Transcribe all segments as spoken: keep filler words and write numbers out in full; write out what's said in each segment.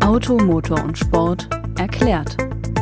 Auto, Motor und Sport erklärt.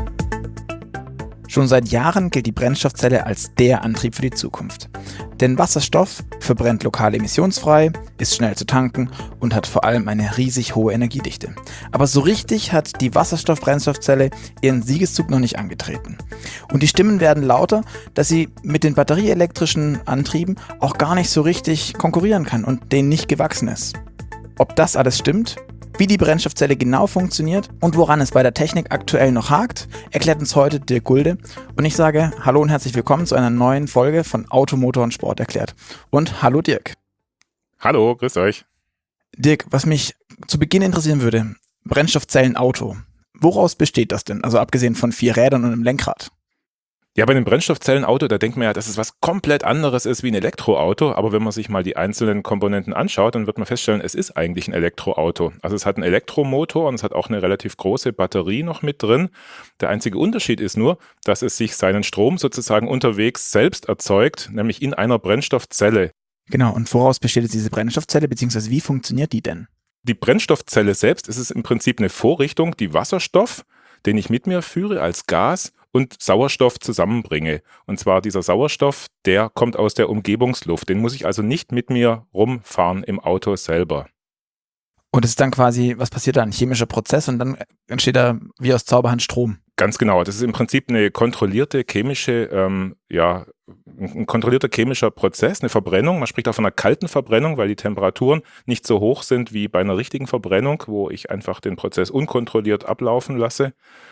Schon seit Jahren gilt die Brennstoffzelle als der Antrieb für die Zukunft. Denn Wasserstoff verbrennt lokal emissionsfrei, ist schnell zu tanken und hat vor allem eine riesig hohe Energiedichte. Aber so richtig hat die Wasserstoff-Brennstoffzelle ihren Siegeszug noch nicht angetreten. Und die Stimmen werden lauter, dass sie mit den batterieelektrischen Antrieben auch gar nicht so richtig konkurrieren kann und denen nicht gewachsen ist. Ob das alles stimmt? Wie die Brennstoffzelle genau funktioniert und woran es bei der Technik aktuell noch hakt, erklärt uns heute Dirk Gulde. Und ich sage hallo und herzlich willkommen zu einer neuen Folge von Auto, Motor und Sport erklärt. Und hallo Dirk. Hallo, grüß euch. Dirk, was mich zu Beginn interessieren würde, Brennstoffzellen-Auto. Woraus besteht das denn? Also abgesehen von vier Rädern und einem Lenkrad. Ja, bei einem Brennstoffzellenauto, da denkt man ja, dass es was komplett anderes ist wie ein Elektroauto. Aber wenn man sich mal die einzelnen Komponenten anschaut, dann wird man feststellen, es ist eigentlich ein Elektroauto. Also es hat einen Elektromotor und es hat auch eine relativ große Batterie noch mit drin. Der einzige Unterschied ist nur, dass es sich seinen Strom sozusagen unterwegs selbst erzeugt, nämlich in einer Brennstoffzelle. Genau, und woraus besteht jetzt diese Brennstoffzelle, beziehungsweise wie funktioniert die denn? Die Brennstoffzelle selbst ist es im Prinzip eine Vorrichtung, die Wasserstoff, den ich mit mir führe als Gas, und Sauerstoff zusammenbringe. Und zwar dieser Sauerstoff, der kommt aus der Umgebungsluft. Den muss ich also nicht mit mir rumfahren im Auto selber. Und es ist dann quasi, was passiert da? Ein chemischer Prozess und dann entsteht da wie aus Zauberhand Strom. Ganz genau. Das ist im Prinzip eine kontrollierte chemische, ähm, ja, ein kontrollierter chemischer Prozess, eine Verbrennung. Man spricht auch von einer kalten Verbrennung, weil die Temperaturen nicht so hoch sind wie bei einer richtigen Verbrennung, wo ich einfach den Prozess unkontrolliert ablaufen lasse.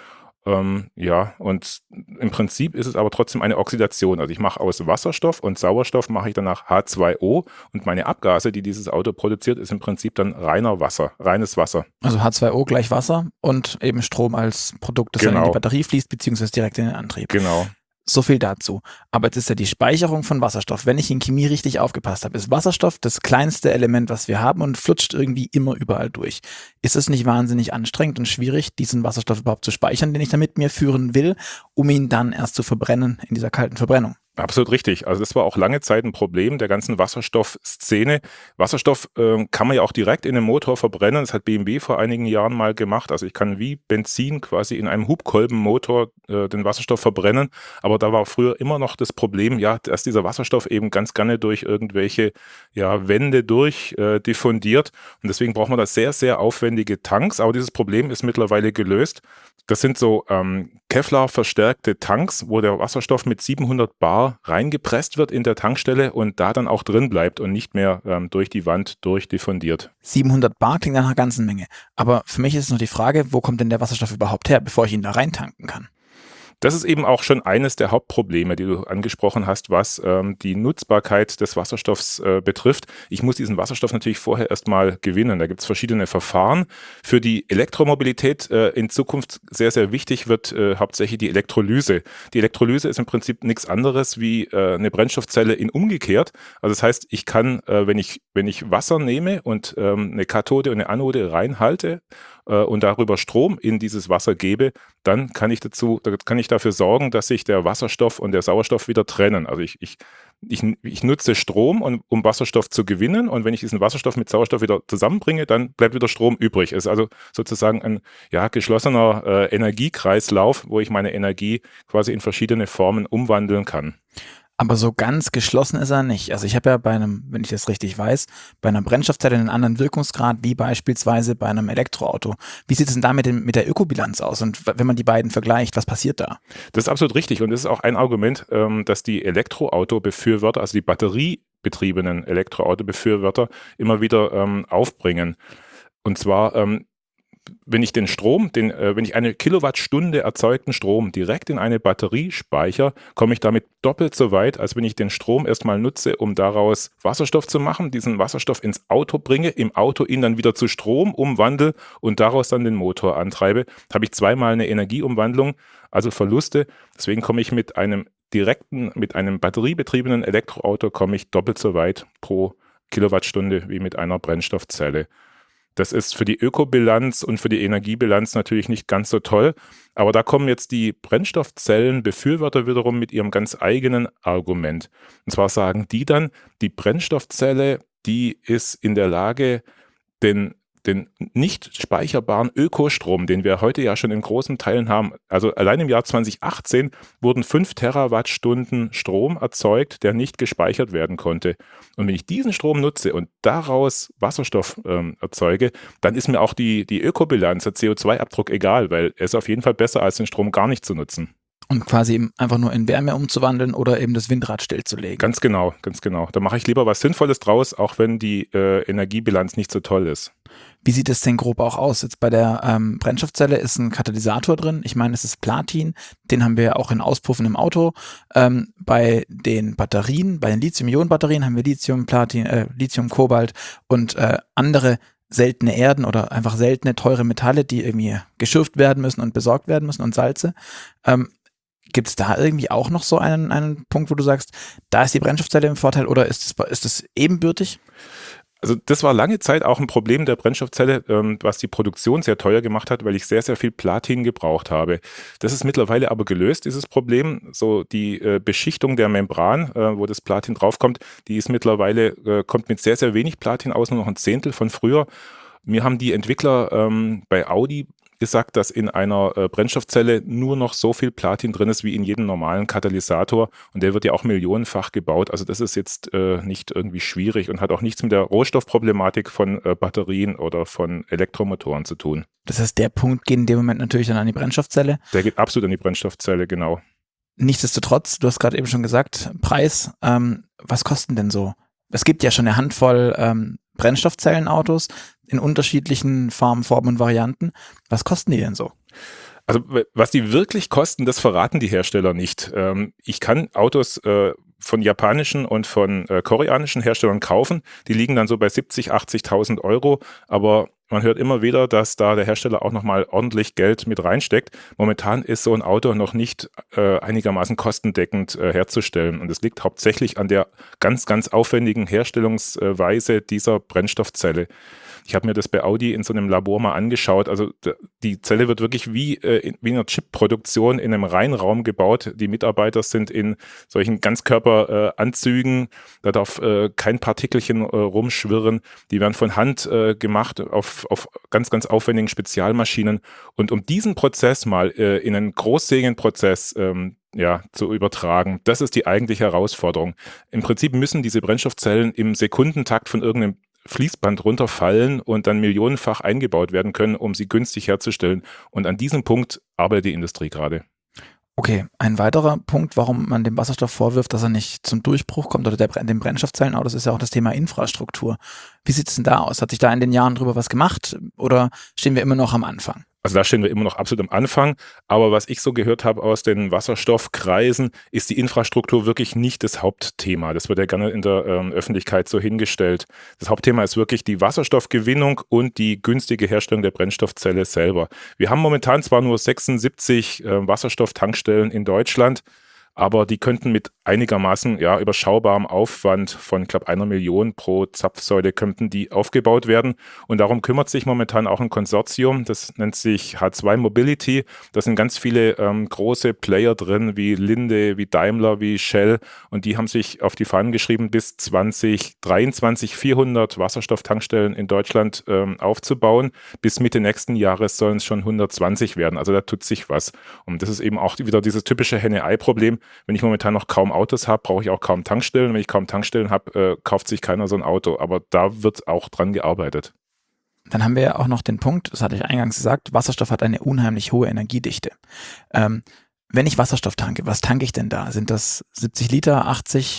Ähm, ja, und im Prinzip ist es aber trotzdem eine Oxidation. Also ich mache aus Wasserstoff und Sauerstoff mache ich danach H zwei O und meine Abgase, die dieses Auto produziert, ist im Prinzip dann reiner Wasser, reines Wasser. Also H zwei O gleich Wasser und eben Strom als Produkt, das genau. dann in die Batterie fließt, beziehungsweise direkt in den Antrieb. Genau. So viel dazu. Aber jetzt ist ja die Speicherung von Wasserstoff. Wenn ich in Chemie richtig aufgepasst habe, ist Wasserstoff das kleinste Element, was wir haben und flutscht irgendwie immer überall durch. Ist es nicht wahnsinnig anstrengend und schwierig, diesen Wasserstoff überhaupt zu speichern, den ich da mit mir führen will, um ihn dann erst zu verbrennen in dieser kalten Verbrennung? Absolut richtig. Also das war auch lange Zeit ein Problem der ganzen Wasserstoffszene. Wasserstoff äh, kann man ja auch direkt in einem Motor verbrennen. Das hat B M W vor einigen Jahren mal gemacht. Also ich kann wie Benzin quasi in einem Hubkolbenmotor äh, den Wasserstoff verbrennen. Aber da war früher immer noch das Problem, ja, dass dieser Wasserstoff eben ganz gerne durch irgendwelche ja, Wände durch äh, diffundiert. Und deswegen braucht man da sehr, sehr aufwendige Tanks. Aber dieses Problem ist mittlerweile gelöst. Das sind so ähm, Kevlar-verstärkte Tanks, wo der Wasserstoff mit siebenhundert Bar reingepresst wird in der Tankstelle und da dann auch drin bleibt und nicht mehr ähm, durch die Wand durchdiffundiert. siebenhundert Bar klingt nach einer ganzen Menge. Aber für mich ist noch die Frage, wo kommt denn der Wasserstoff überhaupt her, bevor ich ihn da reintanken kann? Das ist eben auch schon eines der Hauptprobleme, die du angesprochen hast, was ähm, die Nutzbarkeit des Wasserstoffs äh, betrifft. Ich muss diesen Wasserstoff natürlich vorher erstmal gewinnen. Da gibt es verschiedene Verfahren. Für die Elektromobilität äh, in Zukunft sehr, sehr wichtig wird äh, hauptsächlich die Elektrolyse. Die Elektrolyse ist im Prinzip nichts anderes wie äh, eine Brennstoffzelle in umgekehrt. Also das heißt, ich kann, äh, wenn ich, wenn ich Wasser nehme und ähm, eine Kathode und eine Anode reinhalte, und darüber Strom in dieses Wasser gebe, dann kann ich dazu, kann ich dafür sorgen, dass sich der Wasserstoff und der Sauerstoff wieder trennen. Also ich, ich, ich, ich nutze Strom, um, um Wasserstoff zu gewinnen, und wenn ich diesen Wasserstoff mit Sauerstoff wieder zusammenbringe, dann bleibt wieder Strom übrig. Es ist also sozusagen ein ja, geschlossener äh, Energiekreislauf, wo ich meine Energie quasi in verschiedene Formen umwandeln kann. Aber so ganz geschlossen ist er nicht. Also ich habe ja bei einem, wenn ich das richtig weiß, bei einer Brennstoffzelle einen anderen Wirkungsgrad wie beispielsweise bei einem Elektroauto. Wie sieht es denn da mit, dem, mit der Ökobilanz aus? Und wenn man die beiden vergleicht, was passiert da? Das ist absolut richtig, und das ist auch ein Argument, dass die Elektroauto-Befürworter, also die batteriebetriebenen Elektroauto-Befürworter, immer wieder ähm, aufbringen. Und zwar ähm, wenn ich den Strom, den, äh, wenn ich eine Kilowattstunde erzeugten Strom direkt in eine Batterie speichere, komme ich damit doppelt so weit, als wenn ich den Strom erstmal nutze, um daraus Wasserstoff zu machen, diesen Wasserstoff ins Auto bringe, im Auto ihn dann wieder zu Strom umwandle und daraus dann den Motor antreibe. Habe ich zweimal eine Energieumwandlung, also Verluste. Deswegen komme ich mit einem direkten, mit einem batteriebetriebenen Elektroauto komme ich doppelt so weit pro Kilowattstunde wie mit einer Brennstoffzelle. Das ist für die Ökobilanz und für die Energiebilanz natürlich nicht ganz so toll. Aber da kommen jetzt die Brennstoffzellenbefürworter wiederum mit ihrem ganz eigenen Argument. Und zwar sagen die dann, die Brennstoffzelle, die ist in der Lage, den den nicht speicherbaren Ökostrom, den wir heute ja schon in großen Teilen haben. Also allein im Jahr zwanzig achtzehn wurden fünf Terawattstunden Strom erzeugt, der nicht gespeichert werden konnte. Und wenn ich diesen Strom nutze und daraus Wasserstoff ähm, erzeuge, dann ist mir auch die, die Ökobilanz, der C O zwei Abdruck egal, weil er ist auf jeden Fall besser, als den Strom gar nicht zu nutzen. Und quasi eben einfach nur in Wärme umzuwandeln oder eben das Windrad stillzulegen. Ganz genau, ganz genau. Da mache ich lieber was Sinnvolles draus, auch wenn die äh, Energiebilanz nicht so toll ist. Wie sieht es denn grob auch aus? Jetzt bei der ähm, Brennstoffzelle ist ein Katalysator drin. Ich meine, es ist Platin. Den haben wir auch in Auspuffen im Auto. Ähm, bei den Batterien, bei den Lithium-Ionen-Batterien haben wir Lithium, Platin, äh, Lithium, Kobalt und äh, andere seltene Erden oder einfach seltene, teure Metalle, die irgendwie geschürft werden müssen und besorgt werden müssen und Salze. Ähm, Gibt es da irgendwie auch noch so einen, einen Punkt, wo du sagst, da ist die Brennstoffzelle im Vorteil oder ist es, ist es ebenbürtig? Also das war lange Zeit auch ein Problem der Brennstoffzelle, ähm, was die Produktion sehr teuer gemacht hat, weil ich sehr, sehr viel Platin gebraucht habe. Das ist mittlerweile aber gelöst, dieses Problem. So die äh, Beschichtung der Membran, äh, wo das Platin draufkommt, die ist mittlerweile, äh, kommt mit sehr, sehr wenig Platin aus, nur noch ein Zehntel von früher. Mir haben die Entwickler ähm, bei Audi gesagt, dass in einer äh, Brennstoffzelle nur noch so viel Platin drin ist wie in jedem normalen Katalysator und der wird ja auch millionenfach gebaut. Also das ist jetzt äh, nicht irgendwie schwierig und hat auch nichts mit der Rohstoffproblematik von äh, Batterien oder von Elektromotoren zu tun. Das heißt, der Punkt geht in dem Moment natürlich dann an die Brennstoffzelle. Der geht absolut an die Brennstoffzelle, genau. Nichtsdestotrotz, du hast gerade eben schon gesagt, Preis, ähm, was kosten denn so? Es gibt ja schon eine Handvoll ähm, Brennstoffzellenautos in unterschiedlichen Farben, Formen und Varianten. Was kosten die denn so? Also was die wirklich kosten, das verraten die Hersteller nicht. Ähm, ich kann Autos äh, von japanischen und von äh, koreanischen Herstellern kaufen. Die liegen dann so bei siebzigtausend, achtzigtausend Euro. Aber man hört immer wieder, dass da der Hersteller auch nochmal ordentlich Geld mit reinsteckt. Momentan ist so ein Auto noch nicht äh, einigermaßen kostendeckend äh, herzustellen. Und es liegt hauptsächlich an der ganz, ganz aufwendigen Herstellungsweise dieser Brennstoffzelle. Ich habe mir das bei Audi in so einem Labor mal angeschaut. Also die Zelle wird wirklich wie, äh, wie in einer Chip-Produktion in einem Reinraum gebaut. Die Mitarbeiter sind in solchen Ganzkörperanzügen. Äh, da darf äh, kein Partikelchen äh, rumschwirren. Die werden von Hand äh, gemacht auf, auf ganz, ganz aufwendigen Spezialmaschinen. Und um diesen Prozess mal äh, in einen Großserienprozess ähm, ja, zu übertragen, das ist die eigentliche Herausforderung. Im Prinzip müssen diese Brennstoffzellen im Sekundentakt von irgendeinem Fließband runterfallen und dann millionenfach eingebaut werden können, um sie günstig herzustellen. Und an diesem Punkt arbeitet die Industrie gerade. Okay, ein weiterer Punkt, warum man dem Wasserstoff vorwirft, dass er nicht zum Durchbruch kommt oder der, dem Brennstoffzellenautos, ist ja auch das Thema Infrastruktur. Wie sieht es denn da aus? Hat sich da in den Jahren drüber was gemacht oder stehen wir immer noch am Anfang? Also da stehen wir immer noch absolut am Anfang. Aber was ich so gehört habe aus den Wasserstoffkreisen, ist die Infrastruktur wirklich nicht das Hauptthema. Das wird ja gerne in der ähm, Öffentlichkeit so hingestellt. Das Hauptthema ist wirklich die Wasserstoffgewinnung und die günstige Herstellung der Brennstoffzelle selber. Wir haben momentan zwar nur sechsundsiebzig äh, Wasserstofftankstellen in Deutschland, aber die könnten mit einigermaßen ja, überschaubarem Aufwand von, ich glaube, einer Million pro Zapfsäule könnten die aufgebaut werden. Und darum kümmert sich momentan auch ein Konsortium, das nennt sich H zwei Mobility. Da sind ganz viele ähm, große Player drin, wie Linde, wie Daimler, wie Shell. Und die haben sich auf die Fahnen geschrieben, bis zwanzig dreiundzwanzig vierhundert Wasserstofftankstellen in Deutschland ähm, aufzubauen. Bis Mitte nächsten Jahres sollen es schon hundertzwanzig werden. Also da tut sich was. Und das ist eben auch wieder dieses typische Henne-Ei-Problem. Wenn ich momentan noch kaum Autos habe, brauche ich auch kaum Tankstellen. Wenn ich kaum Tankstellen habe, äh, kauft sich keiner so ein Auto. Aber da wird auch dran gearbeitet. Dann haben wir ja auch noch den Punkt, das hatte ich eingangs gesagt, Wasserstoff hat eine unheimlich hohe Energiedichte. Ähm, wenn ich Wasserstoff tanke, was tanke ich denn da? Sind das siebzig Liter, achtzig?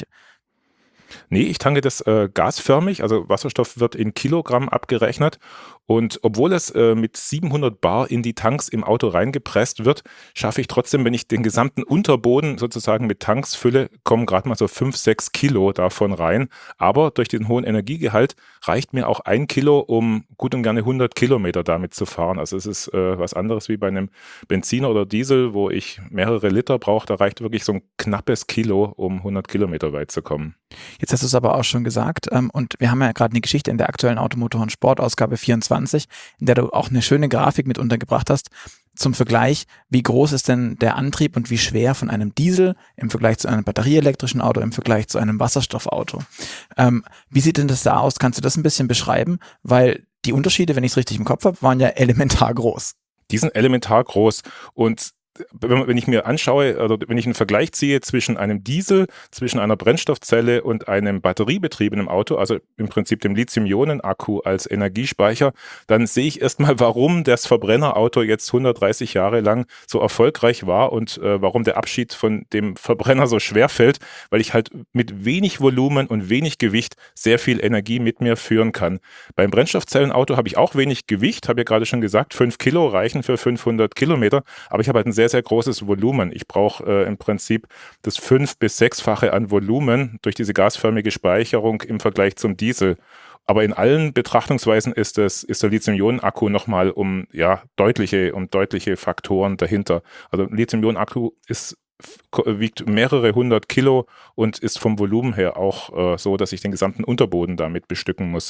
Nee, ich tanke das äh, gasförmig, also Wasserstoff wird in Kilogramm abgerechnet und obwohl es äh, mit siebenhundert Bar in die Tanks im Auto reingepresst wird, schaffe ich trotzdem, wenn ich den gesamten Unterboden sozusagen mit Tanks fülle, kommen gerade mal so fünf, sechs Kilo davon rein, aber durch den hohen Energiegehalt reicht mir auch ein Kilo, um gut und gerne hundert Kilometer damit zu fahren. Also es ist äh, was anderes wie bei einem Benziner oder Diesel, wo ich mehrere Liter brauche, da reicht wirklich so ein knappes Kilo, um hundert Kilometer weit zu kommen. Jetzt hast du es aber auch schon gesagt ähm, und wir haben ja gerade eine Geschichte in der aktuellen Automotor und Sport Ausgabe vierundzwanzig, in der du auch eine schöne Grafik mit untergebracht hast zum Vergleich, wie groß ist denn der Antrieb und wie schwer von einem Diesel im Vergleich zu einem batterieelektrischen Auto, im Vergleich zu einem Wasserstoffauto. Ähm, wie sieht denn das da aus? Kannst du das ein bisschen beschreiben? Weil die Unterschiede, wenn ich es richtig im Kopf habe, waren ja elementar groß. Die sind elementar groß und wenn ich mir anschaue, oder wenn ich einen Vergleich ziehe zwischen einem Diesel, zwischen einer Brennstoffzelle und einem batteriebetriebenen Auto, also im Prinzip dem Lithium-Ionen-Akku als Energiespeicher, dann sehe ich erstmal, warum das Verbrennerauto jetzt hundertdreißig Jahre lang so erfolgreich war und äh, warum der Abschied von dem Verbrenner so schwer fällt, weil ich halt mit wenig Volumen und wenig Gewicht sehr viel Energie mit mir führen kann. Beim Brennstoffzellenauto habe ich auch wenig Gewicht, habe ja gerade schon gesagt, fünf Kilo reichen für fünfhundert Kilometer, aber ich habe halt ein sehr sehr großes Volumen. Ich brauche äh, im Prinzip das fünf- bis sechsfache an Volumen durch diese gasförmige Speicherung im Vergleich zum Diesel. Aber in allen Betrachtungsweisen ist, das, ist der Lithium-Ionen-Akku nochmal um, ja, deutliche, um deutliche Faktoren dahinter. Also ein Lithium-Ionen-Akku ist, wiegt mehrere hundert Kilo und ist vom Volumen her auch äh, so, dass ich den gesamten Unterboden damit bestücken muss.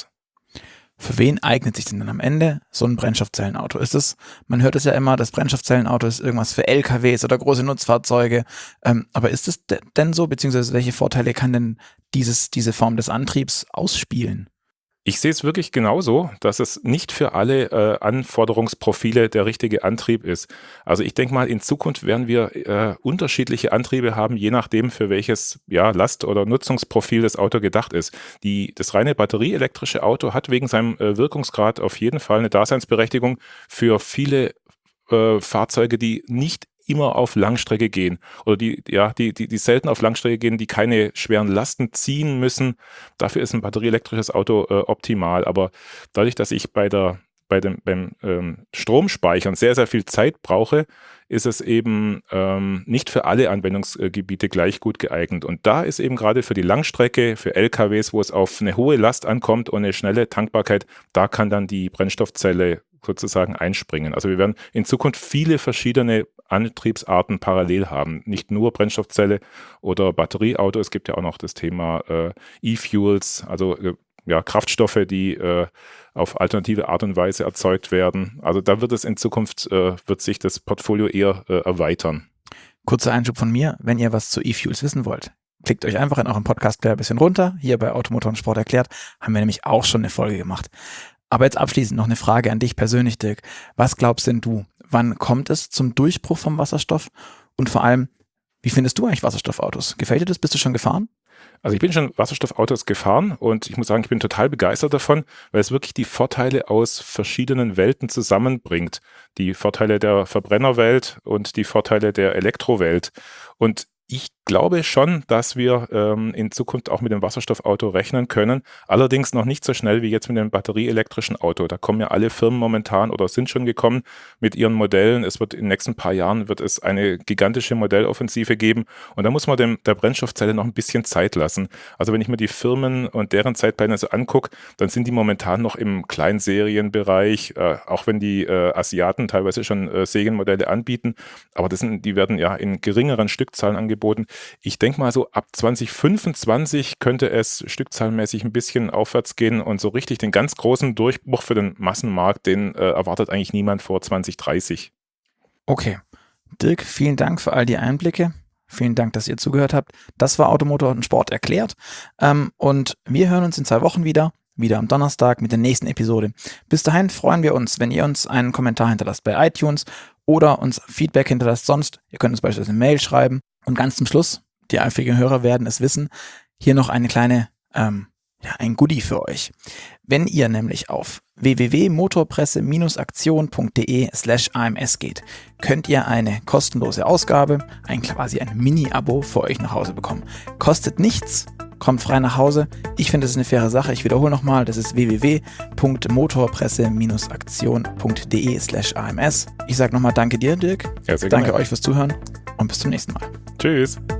Für wen eignet sich denn dann am Ende so ein Brennstoffzellenauto? Ist es, man hört es ja immer, das Brennstoffzellenauto ist irgendwas für L K Ws oder große Nutzfahrzeuge. Ähm, aber ist es denn so, beziehungsweise welche Vorteile kann denn dieses, diese Form des Antriebs ausspielen? Ich sehe es wirklich genauso, dass es nicht für alle äh, Anforderungsprofile der richtige Antrieb ist. Also ich denke mal, in Zukunft werden wir äh, unterschiedliche Antriebe haben, je nachdem, für welches ja, Last- oder Nutzungsprofil das Auto gedacht ist. Die, das reine batterieelektrische Auto hat wegen seinem äh, Wirkungsgrad auf jeden Fall eine Daseinsberechtigung für viele äh, Fahrzeuge, die nicht immer auf Langstrecke gehen oder die, ja, die, die, die selten auf Langstrecke gehen, die keine schweren Lasten ziehen müssen. Dafür ist ein batterieelektrisches Auto äh, optimal. Aber dadurch, dass ich bei der, bei dem, beim ähm, Stromspeichern sehr, sehr viel Zeit brauche, ist es eben ähm, nicht für alle Anwendungsgebiete gleich gut geeignet. Und da ist eben gerade für die Langstrecke, für L K Ws, wo es auf eine hohe Last ankommt und eine schnelle Tankbarkeit, da kann dann die Brennstoffzelle sozusagen einspringen. Also wir werden in Zukunft viele verschiedene Antriebsarten parallel haben. Nicht nur Brennstoffzelle oder Batterieauto, es gibt ja auch noch das Thema äh, E-Fuels, also äh, ja, Kraftstoffe, die äh, auf alternative Art und Weise erzeugt werden. Also da wird es in Zukunft, äh, wird sich das Portfolio eher äh, erweitern. Kurzer Einschub von mir, wenn ihr was zu E-Fuels wissen wollt, klickt euch einfach in eurem Podcast-Player ein bisschen runter. Hier bei Automotor und Sport erklärt, haben wir nämlich auch schon eine Folge gemacht. Aber jetzt abschließend noch eine Frage an dich persönlich, Dirk. Was glaubst denn du, wann kommt es zum Durchbruch vom Wasserstoff? Und vor allem, wie findest du eigentlich Wasserstoffautos? Gefällt dir das? Bist du schon gefahren? Also ich bin schon Wasserstoffautos gefahren und ich muss sagen, ich bin total begeistert davon, weil es wirklich die Vorteile aus verschiedenen Welten zusammenbringt. Die Vorteile der Verbrennerwelt und die Vorteile der Elektrowelt. Und ich glaube schon, dass wir ähm, in Zukunft auch mit dem Wasserstoffauto rechnen können. Allerdings noch nicht so schnell wie jetzt mit dem batterieelektrischen Auto. Da kommen ja alle Firmen momentan oder sind schon gekommen mit ihren Modellen. Es wird in den nächsten paar Jahren wird es eine gigantische Modelloffensive geben. Und da muss man dem, der Brennstoffzelle noch ein bisschen Zeit lassen. Also wenn ich mir die Firmen und deren Zeitpläne so angucke, dann sind die momentan noch im Kleinserienbereich, äh, auch wenn die äh, Asiaten teilweise schon äh, Serienmodelle anbieten. Aber das sind, die werden ja in geringeren Stückzahlen angeboten. Ich denke mal so ab zwanzig fünfundzwanzig könnte es stückzahlmäßig ein bisschen aufwärts gehen und so richtig den ganz großen Durchbruch für den Massenmarkt, den äh, erwartet eigentlich niemand vor zwanzig dreißig. Okay. Dirk, vielen Dank für all die Einblicke. Vielen Dank, dass ihr zugehört habt. Das war Automotor und Sport erklärt. Ähm, und wir hören uns in zwei Wochen wieder. Wieder am Donnerstag mit der nächsten Episode. Bis dahin freuen wir uns, wenn ihr uns einen Kommentar hinterlasst bei iTunes oder uns Feedback hinterlasst sonst. Ihr könnt uns beispielsweise eine Mail schreiben. Und ganz zum Schluss, die eifrigen Hörer werden es wissen, hier noch eine kleine, ähm, ja, ein Goodie für euch. Wenn ihr nämlich auf w w w punkt motorpresse aktion punkt d e slash a m s geht, könnt ihr eine kostenlose Ausgabe, ein quasi ein Mini-Abo für euch nach Hause bekommen. Kostet nichts, kommt frei nach Hause. Ich finde, das ist eine faire Sache. Ich wiederhole nochmal, das ist w w w punkt motorpresse aktion punkt d e slash a m s. Ich sage nochmal danke dir, Dirk. Ja, sehr danke gerne. euch fürs Zuhören und bis zum nächsten Mal. Tschüss.